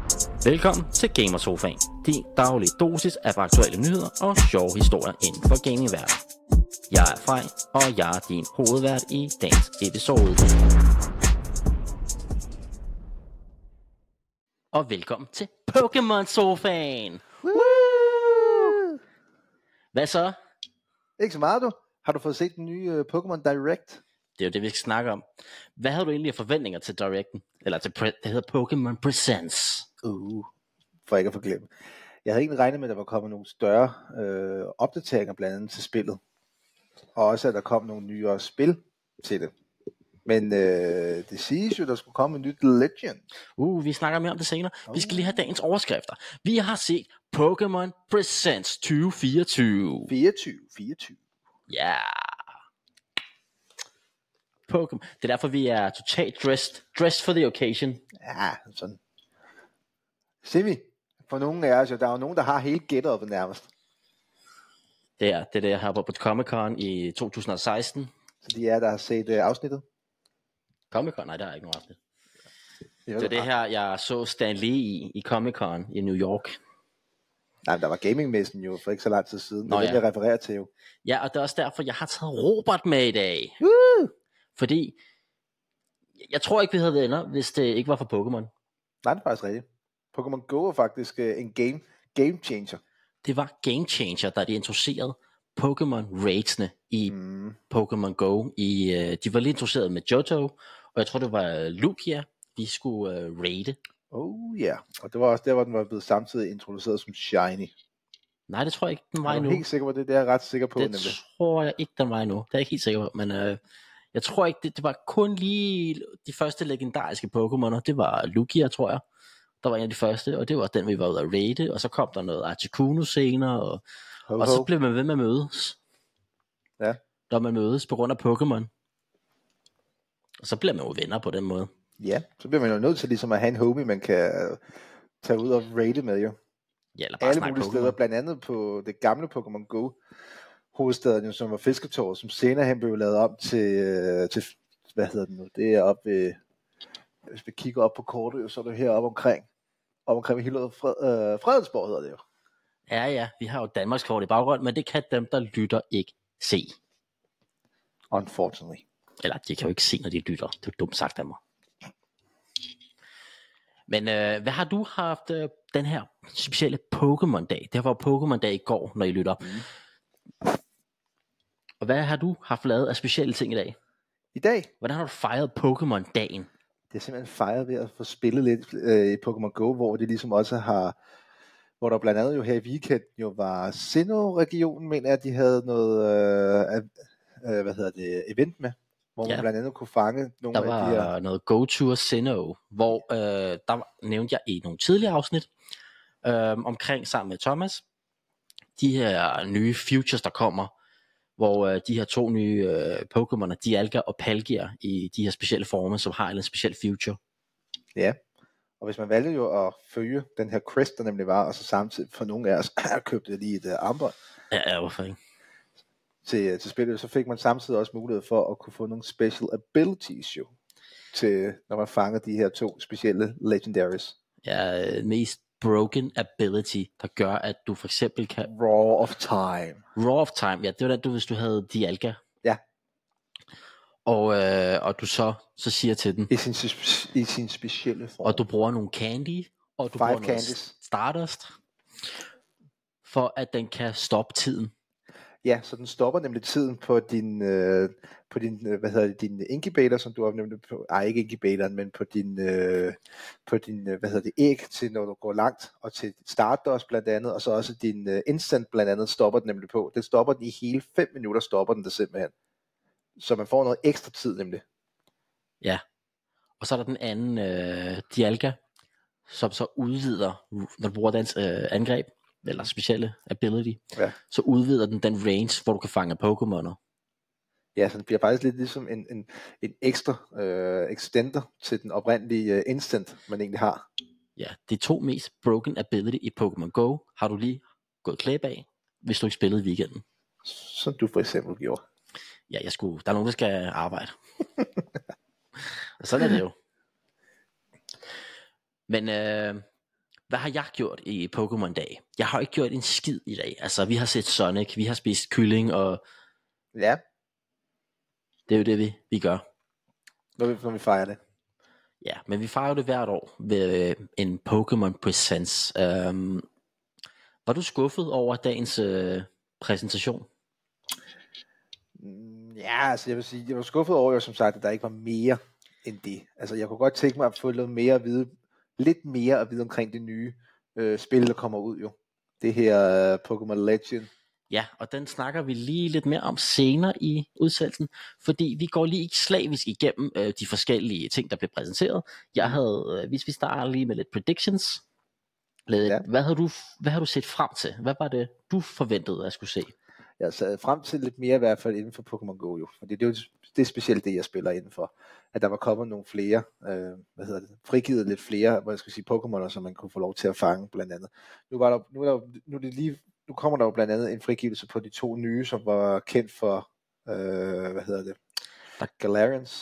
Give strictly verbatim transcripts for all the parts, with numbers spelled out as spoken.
Velkommen til Gamersofaen, din daglige dosis af aktuelle nyheder og sjove historier inden for gamingverdenen. Jeg er Frej, og jeg er din hovedvært i dagens episode. Og velkommen til Pokémon-sofaen. Woo! Hvad så? Ikke så meget, du. Har du fået set den nye uh, Pokémon Direct? Det er jo det, vi skal snakke om. Hvad havde du egentlig af forventninger til Directen? Eller til, pre- det hedder Pokémon Presents. Uh, for ikke at forglemme. Jeg havde egentlig regnet med, at der var kommet nogle større øh, opdateringer blandt andet til spillet. Og også, at der kom nogle nyere spil til det. Men øh, det siges jo, der skulle komme en nyt Legend. Uh, vi snakker mere om det senere. Uh. Vi skal lige have dagens overskrifter. Vi har set Pokémon Presents tyve fireogtyve. fireogtyve, fireogtyve. Ja. Yeah. Pokémon. Det er derfor, vi er totalt dressed. Dressed for the occasion. Ja, sådan. Semi. For nogle af os, der er jo nogen, der har hele get-up'et nærmest. Det er det, er det jeg har på Comic-Con i to tusind og seksten. Så de er, der har set uh, afsnittet? Comic-Con? Nej, der er ikke nogen afsnit. Det, det er det her, jeg så Stan Lee i, i Comic-Con i New York. Nej, der var gamingmessen jo for ikke så lang tid siden. Nå, det er det, ja. jeg refererer til jo. Ja, og det er også derfor, jeg har taget Robert med i dag. Woo! Fordi, jeg tror ikke, vi havde venner, hvis det ikke var for Pokémon. Nej, det er faktisk rigtigt. Pokémon Go er faktisk uh, en game, game changer. Det var game changer, da de introducerede Pokémon Raids'ene i Mm. Pokémon Go. I, uh, de var lige introduceret med Johto, og jeg tror, det var Lugia, vi skulle uh, raide. Oh ja, yeah. Og det var også der, hvor den var blevet samtidig introduceret som Shiny. Nej, det tror jeg ikke, den var er du endnu. helt sikker på det? Det er jeg ret sikker på. Det nemlig. tror jeg ikke, den var endnu. Det er jeg ikke helt sikker på, men uh, jeg tror ikke, det, det var kun lige de første legendariske Pokémoner. Det var Lugia, tror jeg. Der var en af de første, og det var den, vi var ude at raide, og så kom der noget Articuno senere, og, Ho, og så ho. blev man ved med at mødes. Ja. Når man mødes på grund af Pokémon. Og så bliver man jo venner på den måde. Ja, så bliver man jo nødt til ligesom at have en homie, man kan uh, tage ud og raide med jo. Ja, eller bare Alle snakke mulige Pokémon. steder, blandt andet på det gamle Pokémon Go hovedstaden, jo, som var Fisketorvet, som senere hen blev lavet om til, uh, til hvad hedder det nu, det er oppe ved, hvis vi kigger op på kortet, så er det heroppe omkring, op omkring hele Fred, uh, Fredensborg hedder det jo. Ja, ja, vi har jo Danmarks kort i baggrund, men det kan dem, der lytter, ikke se. Unfortunately. Eller de kan jo ikke se, når de lytter. Det er dumt sagt af mig. Men øh, hvad har du haft øh, den her specielle Pokémon-dag? Det var Pokémon-dag i går, når I lytter. Mm. Og hvad har du haft lavet af specielle ting i dag? I dag? Hvordan har du fejret Pokémon-dagen? Det er simpelthen fejret ved at få spillet lidt øh, i Pokémon Go, hvor det ligesom også har, hvor der blandt andet jo her i weekenden jo var Sinnoh-regionen, mener jeg, de havde noget, øh, øh, hvad hedder det, event med, hvor ja. man blandt andet kunne fange nogle der af de her... Der her... var noget Go Tour Sinnoh, hvor øh, der var, nævnte jeg i nogle tidligere afsnit, øh, omkring sammen med Thomas, de her nye futures, der kommer, hvor øh, de her to nye øh, Pokémoner, Dialga og Palkia, i de her specielle former, som har en speciel future. Ja, og hvis man valgte jo at følge den her quest, der nemlig var, og så samtidig for nogle af os købte lige et uh, armbånd Ja, ja, hvorfor ikke? Til, til spillet, så fik man samtidig også mulighed for at kunne få nogle special abilities jo, til, når man fanger de her to specielle legendaries. Ja, øh, mest broken ability, der gør, at du for eksempel kan... Raw of Time. Raw of Time, ja, det var det, du, hvis du havde Dialga. Ja. Og, øh, og du så, så siger til den... I sin, i sin specielle form. Og du bruger nogle candy, og du Five bruger candies. noget Stardust, for at den kan stoppe tiden. Ja, så den stopper nemlig tiden på din, øh, på din, øh, hvad hedder det, din incubator, som du har nemlig på, ej ikke incubatoren, men på din, øh, på din, øh, hvad hedder det, æg til når du går langt, og til Stardust blandt andet, og så også din øh, instant blandt andet stopper den nemlig på. Den stopper den i hele fem minutter, stopper den det simpelthen. Så man får noget ekstra tid nemlig. Ja, og så er der den anden øh, Dialga, som så udvider, når du bruger dens øh, angreb, eller specielle ability, ja. så udvider den den range, hvor du kan fange Pokémoner. Ja, så den bliver faktisk lidt ligesom en, en, en ekstra øh, extender til den oprindelige øh, instant, man egentlig har. Ja, de to mest broken ability i Pokémon Go har du lige gået klæb af, hvis du ikke spillede i weekenden. Som du for eksempel gjorde. Ja, jeg skulle, der er nogen, der skal arbejde. Og sådan er det jo. Men øh, hvad har jeg gjort i Pokémon dag? Jeg har ikke gjort en skid i dag. Altså, vi har set Sonic, vi har spist kylling, og Ja, det er jo det, vi, vi gør. når vi, når vi fejrer det. Ja, men vi fejrer det hvert år ved øh, en Pokémon Presents. Um, var du skuffet over dagens øh, præsentation? Mm, Ja, altså jeg vil sige, jeg var skuffet over, jo, som sagt, at der ikke var mere end det. Altså jeg kunne godt tænke mig at få lidt mere at vide, lidt mere at vide omkring det nye øh, spil, der kommer ud jo. Det her øh, Pokémon Legend. Ja, og den snakker vi lige lidt mere om senere i udsendelsen, fordi vi går lige slavisk igennem øh, de forskellige ting, der bliver præsenteret. Jeg havde, øh, hvis vi starter lige med lidt predictions, lidt, Ja. hvad, havde du, hvad har du set frem til? Hvad var det, du forventede at skulle se? Jeg sad frem til lidt mere i hvert fald inden for Pokémon Go jo, fordi det er jo det er specielt det, jeg spiller inden for. At der var kommet nogle flere, øh, hvad hedder det, frigivet lidt flere, hvad jeg skal sige, Pokémoner, som man kunne få lov til at fange blandt andet. Nu var der, nu er der, nu er det lige, nu kommer der jo blandt andet en frigivelse på de to nye, som var kendt for, øh, hvad hedder det, Der- Galarians.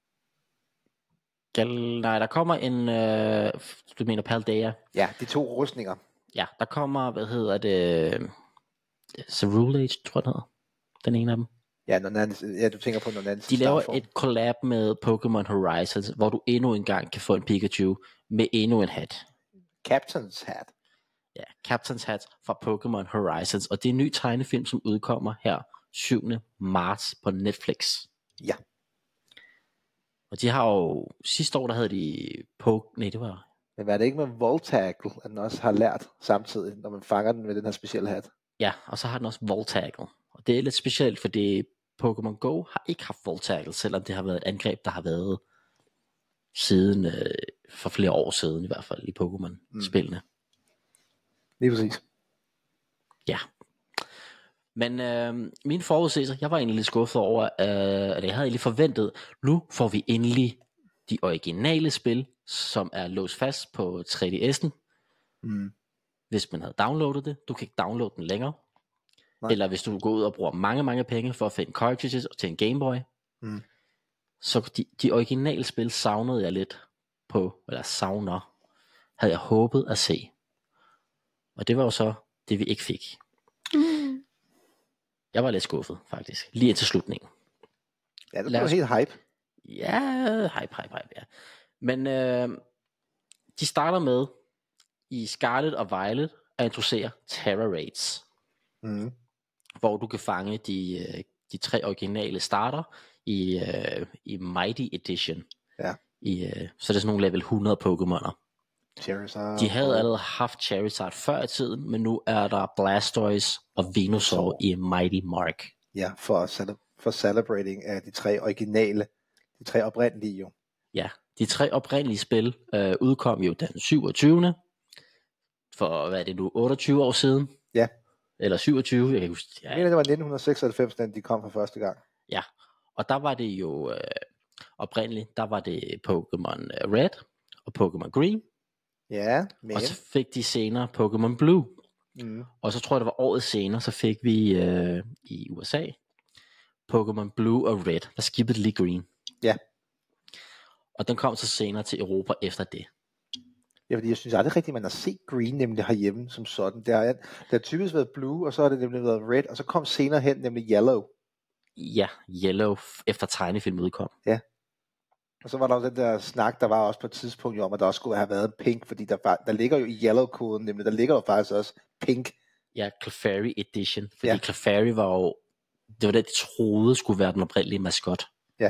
Gal- nej, der kommer en, øh, du mener Paldea. Ja, de to rustninger. Ja, der kommer, hvad hedder det, Cerulege, tror jeg den hedder, den ene af dem. Ja, når anden, ja, du tænker på noget andet. De laver et collab med Pokémon Horizons, hvor du endnu en gang kan få en Pikachu med endnu en hat. Captain's Hat. Ja, Captain's Hat fra Pokémon Horizons, og det er en ny tegnefilm, som udkommer her syvende marts på Netflix. Ja. Og de har jo, sidste år der havde de på, nej det var, Men hvad er det ikke med Voltaggel, at den også har lært samtidig, når man fanger den med den her specielle hat? ja, og så har den også Voltagel. Og det er lidt specielt, fordi Pokémon Go har ikke haft Voltagel, selvom det har været et angreb, der har været siden, øh, for flere år siden i hvert fald, i Pokémon-spillene. Lige præcis. Ja. Men øh, mine forudsigelser, jeg var egentlig lidt skuffet over, øh, at jeg havde egentlig forventet, nu får vi endelig de originale spil, som er låst fast på tre D S'en, Mm. hvis man havde downloadet det. Du kan ikke downloade den længere. Nej. Eller hvis du går ud og bruger mange, mange penge for at finde cartridges til en Game Boy. Mm. Så de, de originale spil savnede jeg lidt på, eller savner, havde jeg håbet at se. Og det var jo så det, vi ikke fik. Mm. Jeg var lidt skuffet, faktisk. Lige indtil slutningen. Ja, det Lad var os- helt hype. Ja, hype, hype, hype, ja. Men øh, de starter med, i Scarlet og Violet, at introducere Terra Raids, Mm. hvor du kan fange de, øh, de tre originale starter i, øh, i Mighty Edition. Ja. I, øh, så det er sådan nogle level hundrede Pokémoner. Charizard. De havde og- allerede haft Charizard før i tiden, men nu er der Blastoise og Venusaur i Mighty Mark. Ja, for, cele- for celebrating af de tre originale, de tre oprindelige jo. Ja, de tre oprindelige spil øh, udkom jo den syvogtyvende for, hvad er det nu, otteogtyve år siden? Ja. Eller syvogtyve, jeg kan ikke huske. Jeg Ja, mener, det var nitten seksoghalvfems, da de kom for første gang. ja. Og der var det jo øh, oprindeligt, der var det Pokémon øh, Red og Pokémon Green, Ja, men... og så fik de senere Pokémon Blue. Mm. Og så tror jeg, det var året senere, så fik vi øh, i U S A Pokémon Blue og Red. Der skippede lige Green. Ja. Og den kom så senere til Europa efter det. Ja, fordi jeg synes aldrig rigtigt, man har set Green nemlig herhjemme som sådan. Det har, det har typisk været Blue, og så har det nemlig været Red, og så kom senere hen nemlig Yellow. Ja, Yellow f- efter tegnefilm udkom. Og så var der jo den der snak, der var også på et tidspunkt jo om, at der også skulle have været en pink, fordi der, var, der ligger jo i Yellow-koden, nemlig der ligger jo faktisk også pink. Ja, Clefairy Edition. Fordi Ja. ja. Clefairy var jo, det var det, de troede skulle være den oprindelige maskot.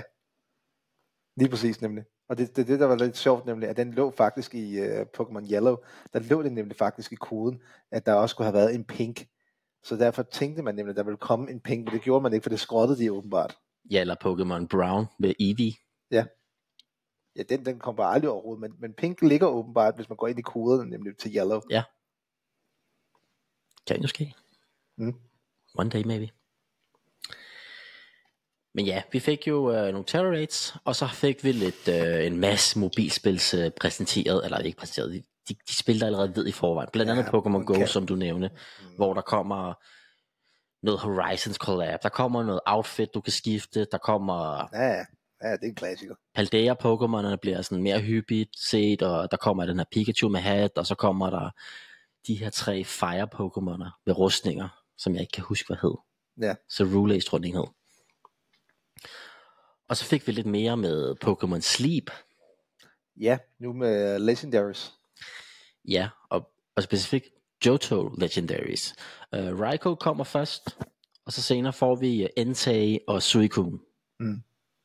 Lige præcis nemlig. Og det, det, det der var lidt sjovt nemlig, at den lå faktisk i uh, Pokémon Yellow, der lå det nemlig faktisk i koden, at der også skulle have været en pink. Så derfor tænkte man nemlig, at der ville komme en pink, men det gjorde man ikke, for det skrottede de åbenbart. Ja, eller Pokémon Brown med Eevee. Ja, den, den kom bare aldrig overhovedet, men, men pink ligger åbenbart, hvis man går ind i koderne, nemlig til Yellow. Kan jo ske. Mm. One day maybe. Men ja, vi fik jo øh, nogle Terror Raids, og så fik vi lidt øh, en masse mobilspils øh, præsenteret, eller ikke præsenteret, de, de, de spil, der allerede ved i forvejen. Blandt andet Ja, Pokémon Go, okay. som du nævnte, Mm. hvor der kommer noget Horizons collab, der kommer noget outfit, du kan skifte, der kommer Ja, ja. Ja, det er en klassiker. Paldea-pokémonerne bliver sådan mere hyppigt set, og der kommer den her Pikachu med hat, og så kommer der de her tre Fire-pokémoner med rustninger, som jeg ikke kan huske, hvad hed. Ja. Cerulege, tror jeg, den hed. Og så fik vi lidt mere med Pokémon Sleep. Ja, nu med Legendaries. Ja, og, og specifikt Johto Legendaries. Uh, Raikou kommer først, og så senere får vi uh, Entei og Suicune. Mm.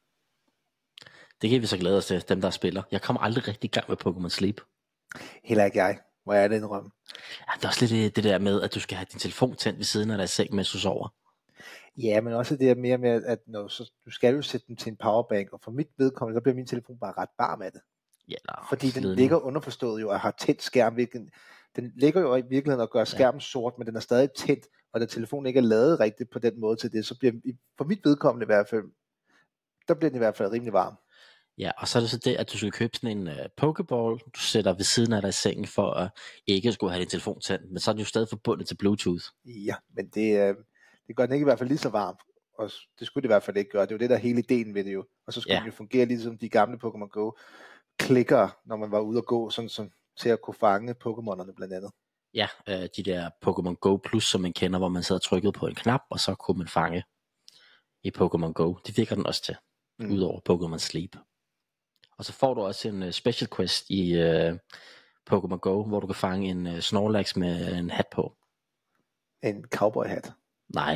Det kan vi så glæde os til, dem der spiller. Jeg kommer aldrig rigtig i gang med Pokémon Sleep. Heller ikke jeg. Hvor er det en røm? Ja, det er også lidt det, det der med, at du skal have din telefon tændt ved siden af dig i seng, mens du sover. Ja, men også det mere med, at når, så, du skal jo sætte den til en powerbank, og for mit vedkommende, så bliver min telefon bare ret varm af det. Ja, der Fordi den ledning. ligger underforstået jo, og har tændt skærm. Hvilken, den ligger jo i virkeligheden og gør skærmen ja. sort, men den er stadig tændt, og da telefonen ikke er lavet rigtigt på den måde til det, så bliver for mit vedkommende i hvert fald, der bliver den i hvert fald rimelig varm. Ja, og så er det så det, at du skal købe sådan en uh, Pokéball, du sætter ved siden af dig i sengen, for at ikke skulle have din telefon tændt, men så er den jo stadig forbundet til Bluetooth. Ja, men det, øh, det gør den ikke i hvert fald lige så varm, og det skulle det i hvert fald ikke gøre. Det er jo det, der er hele ideen ved det jo. Og så skulle ja. den jo fungere ligesom de gamle Pokémon Go klikker, når man var ude at gå, sådan som til at kunne fange Pokémonerne blandt andet. Ja, øh, de der Pokémon Go Plus, som man kender, hvor man sad og trykkede på en knap, og så kunne man fange i Pokémon Go. Det virker den også til, mm. udover Pokémon Sleep. Og så får du også en uh, special quest i uh, Pokémon Go, hvor du kan fange en uh, Snorlax med en hat på. En cowboy-hat? Nej.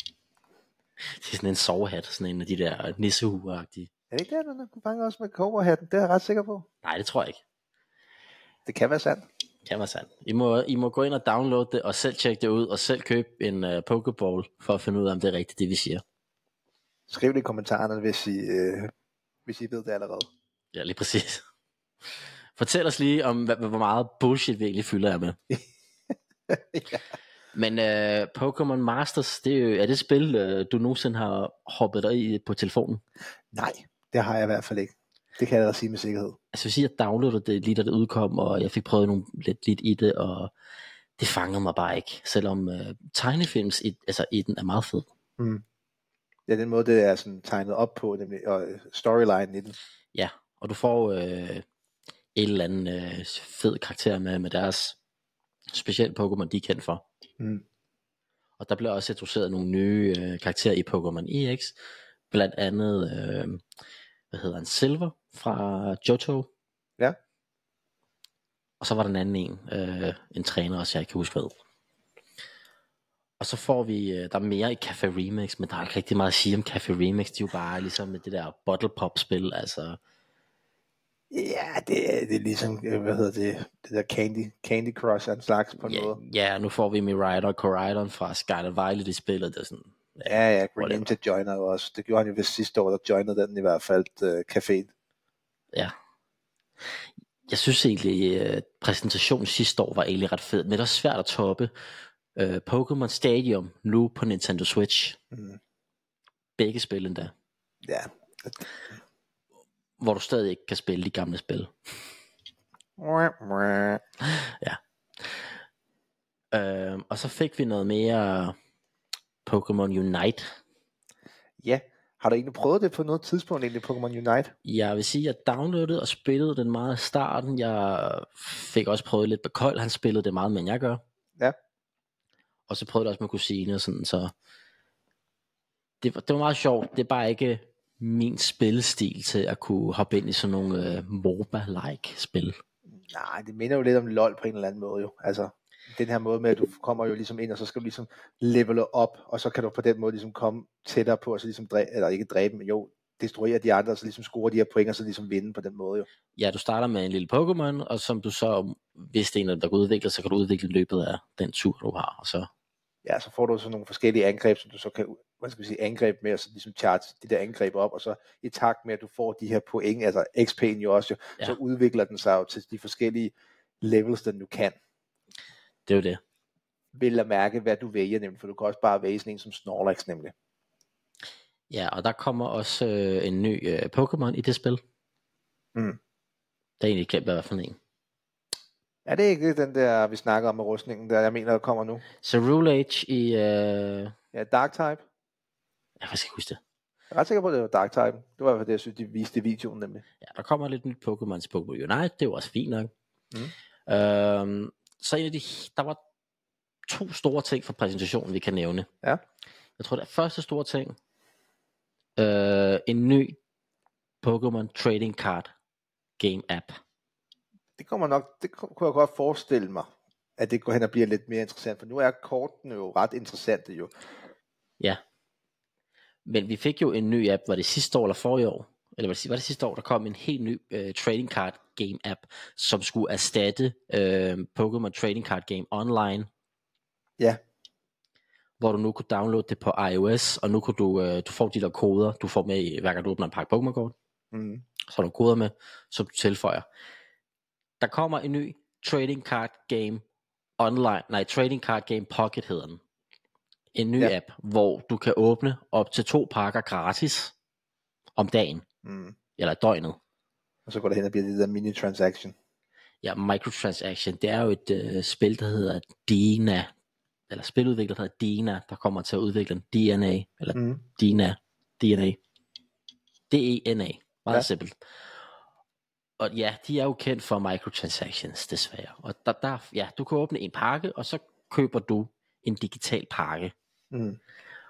Det er sådan en sovehat, sådan en af de der nissehuer-agtige. Er det ikke det, du kan fange også med cowboy-hatten? Det er jeg ret sikker på. Nej, det tror jeg ikke. Det kan være sandt. Det kan være sandt. I må, I må gå ind og downloade det, og selv tjekke det ud, og selv købe en uh, Pokéball, for at finde ud af, om det er rigtigt, det vi siger. Skriv det i kommentarerne, hvis I, øh, hvis I ved det allerede. Ja, lige præcis. Fortæl os lige om, hvor meget bullshit vi egentlig fylder jer med. ja. Men uh, Pokémon Masters, det er, jo, er det spil, uh, du nogensinde har hoppet dig i på telefonen? Nej, det har jeg i hvert fald ikke. Det kan jeg da sige med sikkerhed. Altså jeg vil sige, at jeg downloadede det lige da det udkom, og jeg fik prøvet nogle, lidt, lidt i det, og det fangede mig bare ikke. Selvom uh, tegnefilms i, altså, i den er meget fed. Mm. Ja, den måde det er sådan tegnet op på, nemlig, og storyline i den. Ja, og du får øh, en eller anden øh, fed karakter med, med deres specielle Pokémon, de er kendt for. Mm. Og der bliver også introduceret nogle nye øh, karakterer i Pokémon E X, blandt andet, øh, hvad hedder han, Silver fra Johto. Ja. Og så var der en anden en, øh, en træner også, jeg ikke kan huske hvad. Og så får vi, øh, der er mere i Café Remix, men der er ikke rigtig meget at sige om Café Remix, de er jo bare ligesom det der bottle pop spil, altså. Ja, det er, det er ligesom, hvad hedder det, det der Candy, Candy Crush en slags på ja, noget. Ja, nu får vi Miraidon og Koraidon fra Scarlet Violet i spillet, det er sådan. Ja, ja, Greninja joiner jo også, det gjorde han jo vist sidste år, der joinede den i hvert fald uh, caféen. Ja. Jeg synes egentlig, at præsentationen sidste år var egentlig ret fed, men det er også svært at toppe uh, Pokémon Stadium nu på Nintendo Switch. Mm. Begge spil endda. Ja. Hvor du stadig ikke kan spille de gamle spil. Ja. Uh, og så fik vi noget mere Pokémon Unite. Ja. Har du egentlig prøvet det på noget tidspunkt egentlig, Pokémon Unite? Jeg vil sige, at jeg downloadede og spillede den meget i starten. Jeg fik også prøvet lidt på Kold. Han spillede det meget mere, end jeg gør. Ja. Og så prøvede jeg også med kusine og sådan, så det var, det var meget sjovt. Det er bare ikke min spillestil til at kunne hoppe ind i sådan nogle uh, MOBA-like spil. Nej, det minder jo lidt om LOL på en eller anden måde jo. Altså, den her måde med, at du kommer jo ligesom ind, og så skal du ligesom levele op, og så kan du på den måde ligesom komme tættere på, og så ligesom dræbe, eller ikke dræbe, men jo, destruere de andre, og så ligesom score de her point, og så ligesom vinde på den måde jo. Ja, du starter med en lille Pokémon, og som du så, hvis det er en af dem, der kan udvikle, så kan du udvikle løbet af den tur, du har, og så... Ja, så får du så nogle forskellige angreb, som du så kan, hvad skal vi sige, angreb med, og så ligesom charge de der angreb op, og så i takt med, at du får de her point, altså X P'en jo også, jo, ja. Så udvikler den sig jo til de forskellige levels, den du kan. Det er jo det. Vil at mærke, hvad du vælger, nemlig, for du kan også bare vælge sådan en som Snorlax, nemlig. Ja, og der kommer også øh, en ny øh, Pokémon i det spil. Mm. Der er egentlig glemt, hvad for en. Er det ikke den der, vi snakker om med rustningen, der jeg mener, der kommer nu? Cerulege i... Øh... Ja, Dark type. Jeg kan ikke huske det. Jeg er ret sikker på, at det var Dark Time. Det var i hvert fald det, jeg synes, de viste i videoen nemlig. Ja, der kommer lidt nyt Pokémon til Pokémon Unite, det var også fint nok. Mm. Øhm, så en af de, der var to store ting fra præsentationen, vi kan nævne. Ja. Jeg tror, det er første store ting, øh, en ny Pokémon Trading Card Game App. Det kommer nok, det kunne jeg godt forestille mig, at det går hen og bliver lidt mere interessant, for nu er kortene jo ret interessante jo. Ja. Men vi fik jo en ny app, var det sidste år eller forrige år? Eller var det, var det sidste år, der kom en helt ny uh, Trading Card Game App, som skulle erstatte uh, Pokémon Trading Card Game Online. Ja. Hvor du nu kunne downloade det på iOS, og nu kunne du, uh, du får de der koder, du får med i, hver gang du åbner en pakke Pokémon-kort. Mm. Så har du koder med, som du tilføjer. Der kommer en ny Trading Card Game Online, nej, Trading Card Game Pocket hedder den. En ny ja. app, hvor du kan åbne op til to pakker gratis om dagen. Mm. Eller døgnet. Og så går det hen og bliver det der mini-transaction. Ja, microtransaction, det er jo et øh, spil, der hedder Dina, eller spiludvikler, der hedder Dina, der kommer til at udvikle en D N A, eller mm. Dina, D N A, D E N A, meget ja. simpelt. Og ja, de er jo kendt for microtransactions, desværre. Og der, der, ja, du kan åbne en pakke, og så køber du en digital pakke. Mm.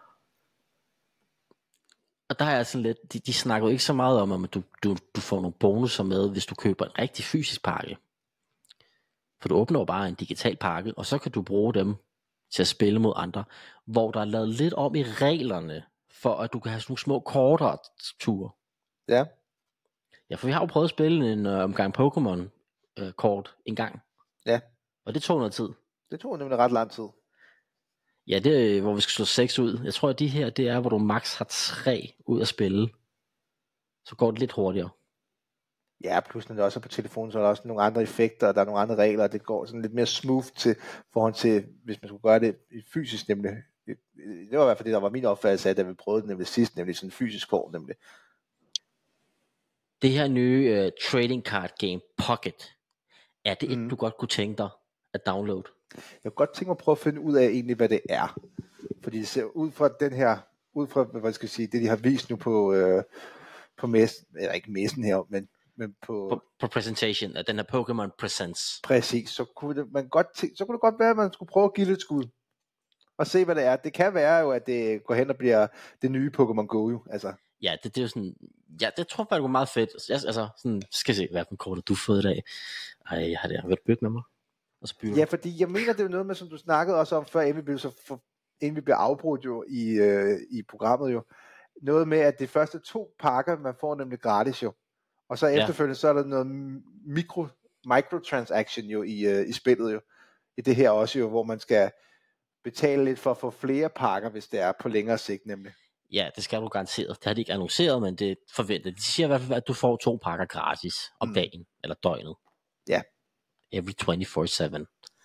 Og der er sådan lidt, de, de snakker jo ikke så meget om, at du, du, du får nogle bonusser med, hvis du køber en rigtig fysisk pakke. For du åbner jo bare en digital pakke, og så kan du bruge dem til at spille mod andre, hvor der er lavet lidt om i reglerne, for at du kan have sådan nogle små kortere ture. Ja. Ja, for vi har jo prøvet at spille en uh, omgang Pokémon uh, kort en gang. Ja. Og det tog noget tid. Det tog nemlig ret lang tid. Ja, det er, hvor vi skal slå seks ud. Jeg tror, at de her, det er, hvor du max har tre ud at spille. Så går det lidt hurtigere. Ja, plus når det også er på telefonen, så er der også nogle andre effekter, og der er nogle andre regler, og det går sådan lidt mere smooth til forhold til, hvis man skulle gøre det fysisk, nemlig. Det var i hvert fald det, der var min opfattelse af, da vi prøvede det nemlig sidst, nemlig sådan fysisk kort, nemlig. Det her nye uh, Trading Card Game Pocket, er det et, mm. du godt kunne tænke dig at downloade? Jeg kunne godt tænke mig at prøve at finde ud af egentlig, hvad det er. Fordi det ser ud fra den her, ud fra, hvad skal jeg sige, det de har vist nu på, øh, på messen, eller ikke messen her, men, men på, på, på presentation, at den her Pokémon Presents. Præcis, så kunne det, man godt tænke, så kunne det godt være, at man skulle prøve at give det et skud. Og se, hvad det er. Det kan være jo, at det går hen og bliver det nye Pokémon Go jo, altså. Ja, det, det er jo sådan, ja, det tror jeg faktisk var meget fedt. Jeg, altså, sådan, skal se, hvad for en kort du har fået i dag. Ej, jeg har det, har du bygget med mig? Og så ja, fordi jeg mener, det er noget med, som du snakkede også om før, inden vi blev, så for, inden vi blev afbrudt jo i, øh, i programmet jo. Noget med, at de første to pakker, man får nemlig gratis jo. Og så efterfølgende, ja. så er der noget mikro, microtransaction jo i, øh, i spillet jo. I det her også jo, hvor man skal betale lidt for at få flere pakker, hvis det er på længere sigt nemlig. Ja, det skal du garanteret. Det har de ikke annonceret, men det forventer. De siger i hvert fald, at du får to pakker gratis om mm. dagen, eller døgnet. Ja. Every twenty-four seven.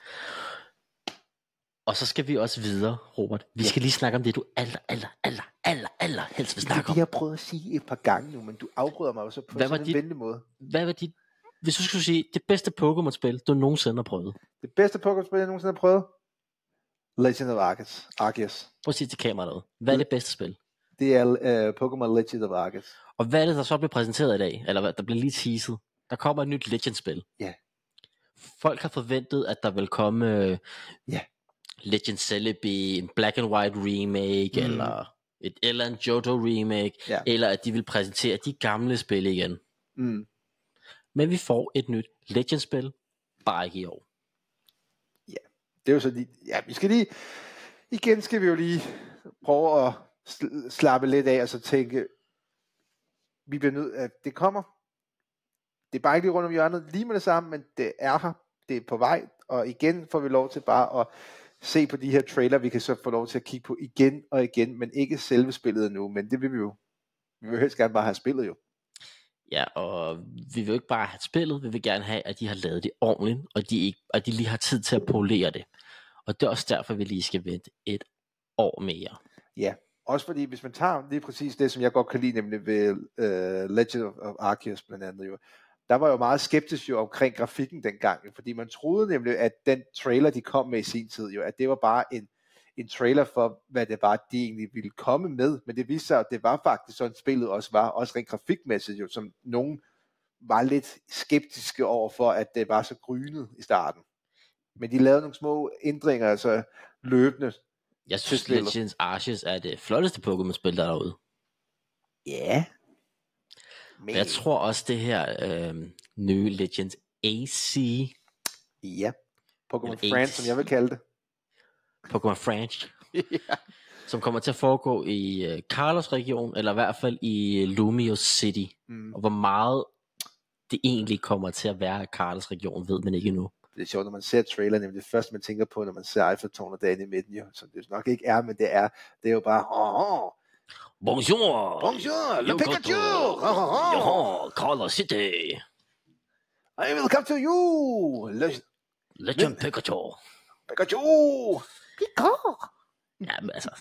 Og så skal vi også videre, Robert. Vi ja. skal lige snakke om det, du aller, aller, aller, aller, aller helst vil snakke om. Det er det, jeg har prøvet at sige et par gange nu, men du afbryder mig også på hvad sådan en venlig måde. Hvad var dit, hvis du skulle sige, det bedste Pokémon-spil, du nogensinde har prøvet? Det bedste Pokémon-spil, jeg nogensinde har prøvet? Legend of Arceus. Arceus. Prøv at sige til kameraet. Hvad er det bedste spil? Det er uh, Pokémon Legend of Arceus. Og hvad er det, der så bliver præsenteret i dag? Eller der bliver lige teaset. Der kommer et nyt Legend-spil. Ja. Folk har forventet, at der vil komme uh, ja. Legend Celebi, en Black and White remake, mm. eller et eller andet Johto remake, ja. eller at de vil præsentere de gamle spil igen. Mm. Men vi får et nyt Legend-spil, bare ikke i år. Ja, det er jo så lige, ja, vi skal lige, igen skal vi jo lige prøve at slappe lidt af, og så tænke, vi bliver nødt, at det kommer. Det er bare ikke lige rundt om hjørnet lige med det samme, men det er her, det er på vej, og igen får vi lov til bare at se på de her trailer, vi kan så få lov til at kigge på igen og igen, men ikke selve spillet nu, men det vil vi jo, vi vil helst gerne bare have spillet jo. Ja, og vi vil jo ikke bare have spillet, vi vil gerne have, at de har lavet det ordentligt, og de, ikke, og de lige har tid til at polere det. Og det er også derfor, vi lige skal vente et år mere. Ja, også fordi hvis man tager lige præcis det, som jeg godt kan lide, nemlig ved uh, Legend of Arceus blandt andet jo, der var jo meget skeptisk jo omkring grafikken dengang, fordi man troede nemlig, at den trailer, de kom med i sin tid jo, at det var bare en, en trailer for, hvad det var, de egentlig ville komme med, men det viste sig, at det var faktisk sådan, spillet også var, også rent grafikmæssigt jo, som nogen var lidt skeptiske over for, at det var så grynet i starten. Men de lavede nogle små ændringer, altså løbende. Jeg synes, Legends Arceus er det flotteste Pokémon-spil, der er derude. Ja. Yeah. Men jeg tror også, det her øh, nye Legends A C. Ja. Pokémon France, som jeg vil kalde det. Pokémon France. Yeah. Som kommer til at foregå i øh, Kalos-region, eller i hvert fald i Lumiose City. Mm. Og hvor meget det egentlig kommer til at være i Kalos-region, ved man ikke endnu. Det er sjovt, når man ser traileren, det første man tænker på, når man ser Eiffeltårnet derinde i midten, jo, som det nok ikke er, men det er, det er jo bare, oh, oh. Bonjour! Bonjour! Le Pikachu! Joho! Kalos City! I will come to you! Le... Legend Pikachu! Pikachu! Pikachu! Ja, men altså...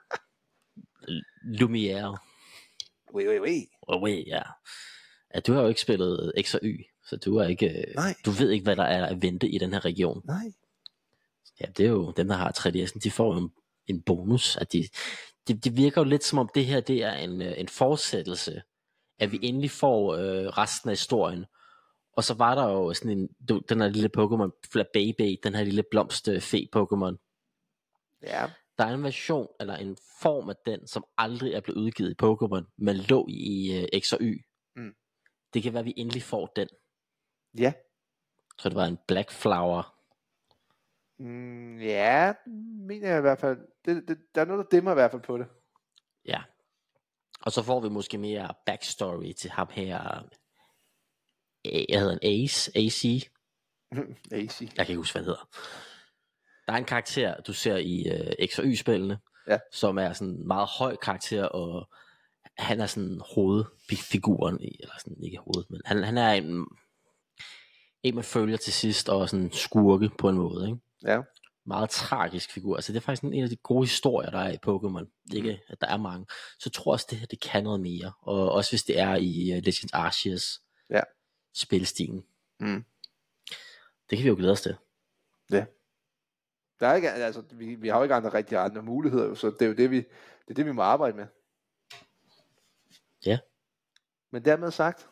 Lumiere. Oui, oui, oui. Oui, ja. Ja, du har jo ikke spillet X og Y, så du er ikke... Nej. Du ved ikke, hvad der er at vente i den her region. Nej. Ja, det er jo dem, der har tre D S'en, de får jo en, en bonus. At de, det de virker jo lidt som om det her, det er en, en fortsættelse, at vi endelig får øh, resten af historien. Og så var der jo sådan en, du, den her lille Pokémon, Flabébé, den her lille blomsterfe-Pokémon. Ja. Der er en version, eller en form af den, som aldrig er blevet udgivet i Pokémon, men lå i uh, X og Y. Mm. Det kan være, at vi endelig får den. Ja. Så det var en Black Flower. Mm, ja, mener jeg i hvert fald. Det, det, der er noget, der dæmmer i hvert fald på det. Ja. Og så får vi måske mere backstory til ham her. Jeg hedder en Ace. A C. A C. Jeg kan ikke huske, hvad det hedder. Der er en karakter, du ser i uh, X og Y-spillene, ja. Som er sådan en meget høj karakter, og han er sådan hovedfiguren, eller sådan ikke hovedet, men han, han er en, en man følger til sidst, og sådan skurke på en måde, ikke? Ja. Meget tragisk figur, altså det er faktisk en af de gode historier, der er i Pokémon, ikke mm. at der er mange, så tror jeg også, det her, det kan noget mere, og også hvis det er i uh, Legends Arceus, ja. Spilstilen. Mm. Det kan vi jo glæde os til. Ja. Der er ikke, altså, vi, vi har jo ikke andre rigtig andre muligheder, så det er jo det, vi, det er det, vi må arbejde med. Ja. Men dermed sagt,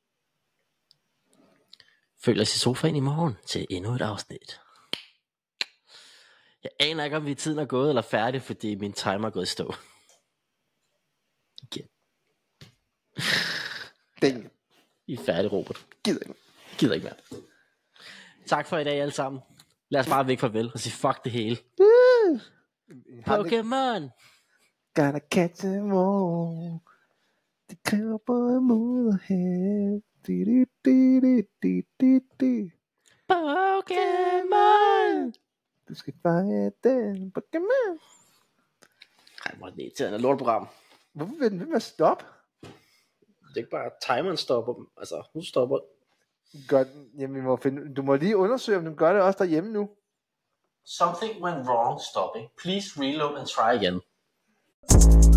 følg os i sofaen i morgen til endnu et afsnit. Jeg aner ikke, om vi tiden er gået eller færdig, fordi min timer er gået i stå. Igen. Ding. I er færdige, Robert. Gider ikke. Gider ikke mere. Tak for i dag alle sammen. Lad os bare væk farvel og sige fuck det hele. Uh, Pokémon. Gotta catch them all. Det kræver både mod og hæv. Pokémon. Du skal fange den Pokémon. Ej, hvor er det irriterende lortprogram. Hvorfor vil den ved med at stoppe? Det er ikke bare timeren stopper dem. Altså, nu stopper. Godt, jamen vi må finde, du må lige undersøge, om den gør det også derhjemme nu. Something went wrong stopping. Please reload and try again.